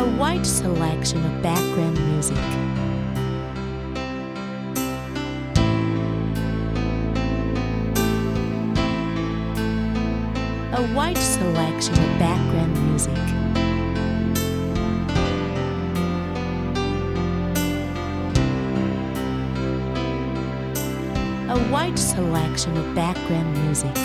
A wide selection of background music. A wide selection of background music. A wide selection of background music.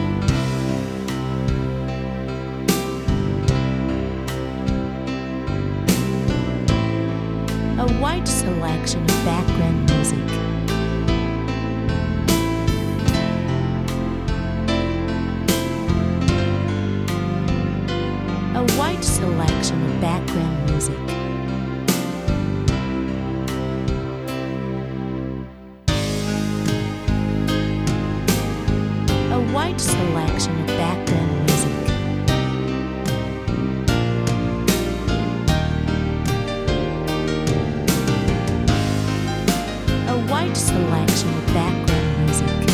A wide selection of background music. A wide selection of background music. A wide selection of background music. A wide selection of background music.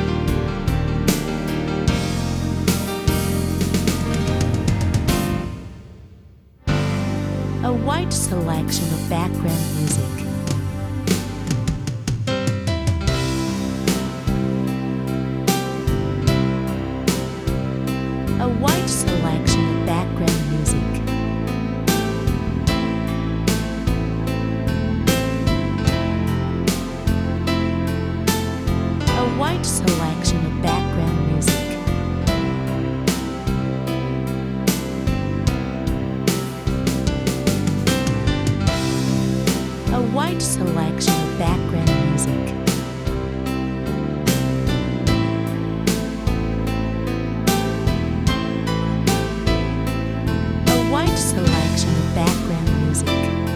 A wide selection of background music. A wide selection of background music. A wide selection of background music. A wide selection of background music. A wide selection of background music.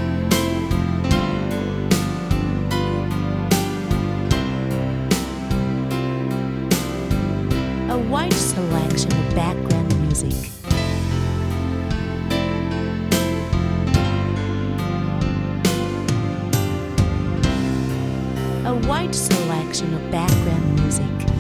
A wide selection of background music. A wide selection of background music.